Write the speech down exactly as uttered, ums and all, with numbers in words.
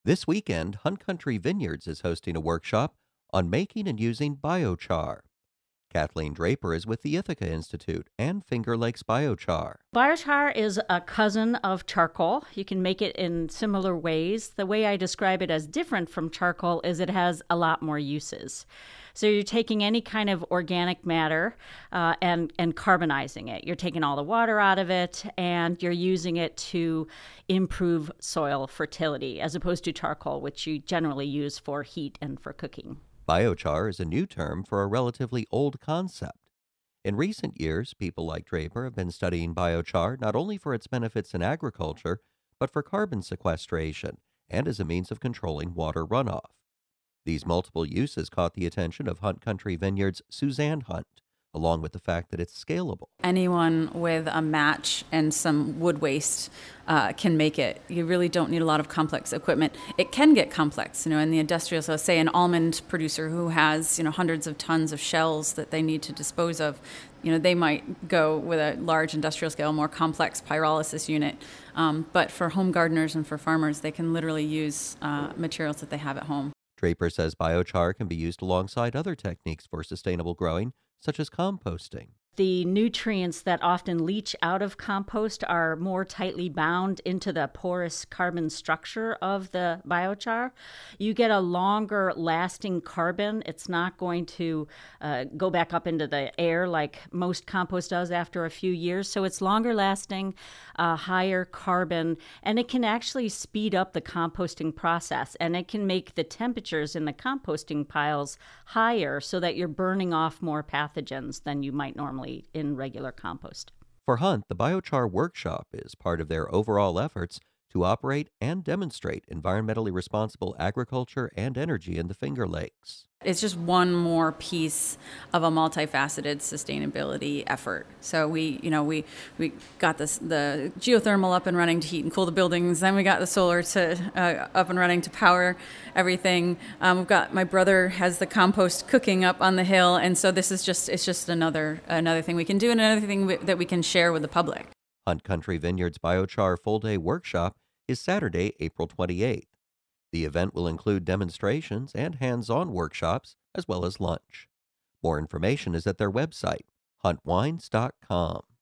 This weekend, Hunt Country Vineyards is hosting a workshop on making and using biochar. Kathleen Draper is with the Ithaca Institute and Finger Lakes Biochar. Biochar is a cousin of charcoal. You can make it in similar ways. The way I describe it as different from charcoal is it has a lot more uses. So you're taking any kind of organic matter uh, and, and carbonizing it. You're taking all the water out of it and you're using it to improve soil fertility as opposed to charcoal, which you generally use for heat and for cooking. Biochar is a new term for a relatively old concept. In recent years, people like Draper have been studying biochar not only for its benefits in agriculture, but for carbon sequestration and as a means of controlling water runoff. These multiple uses caught the attention of Hunt Country Vineyards' Suzanne Hunt, along with the fact that it's scalable. Anyone with a match and some wood waste uh, can make it. You really don't need a lot of complex equipment. It can get complex, you know, in the industrial, so say an almond producer who has, you know, hundreds of tons of shells that they need to dispose of, you know, they might go with a large industrial scale, more complex pyrolysis unit. Um, but for home gardeners and for farmers, they can literally use uh, materials that they have at home. Draper says biochar can be used alongside other techniques for sustainable growing, such as composting. The nutrients that often leach out of compost are more tightly bound into the porous carbon structure of the biochar. You get a longer lasting carbon. It's not going to uh, go back up into the air like most compost does after a few years. So it's longer lasting, uh, higher carbon, and it can actually speed up the composting process. And it can make the temperatures in the composting piles higher so that you're burning off more pathogens than you might normally in regular compost. For Hunt, the Biochar Workshop is part of their overall efforts to operate and demonstrate environmentally responsible agriculture and energy in the Finger Lakes. It's just one more piece of a multifaceted sustainability effort. So we, you know, we we got this the geothermal up and running to heat and cool the buildings. Then we got the solar to uh, up and running to power everything. Um, we've got my brother has the compost cooking up on the hill, and so this is just it's just another another thing we can do and another thing we, that we can share with the public. Hunt Country Vineyards Biochar Full Day Workshop is Saturday, April twenty-eighth. The event will include demonstrations and hands-on workshops, as well as lunch. More information is at their website, hunt wines dot com.